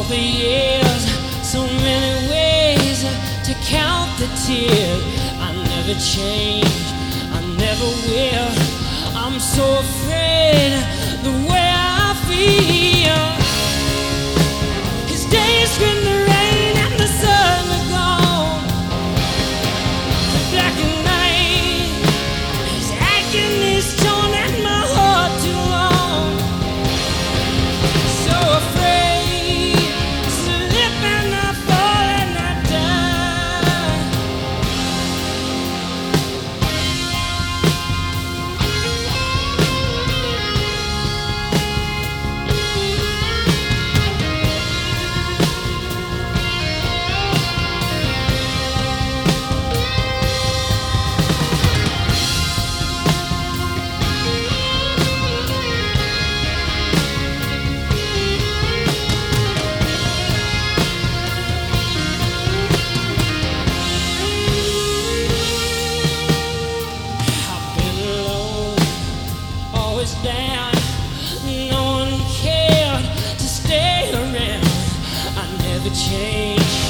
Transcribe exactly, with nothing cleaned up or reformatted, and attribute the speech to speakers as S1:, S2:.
S1: the years, so many ways to count the tears. I never change, I never will. I'm so afraid the way I feel. His days when the rain and the sun are gone, the black and night, his agony is torn and my heart too long. So afraid, slip and I fall and I die. Always down, no one cared to stay around. I never changed.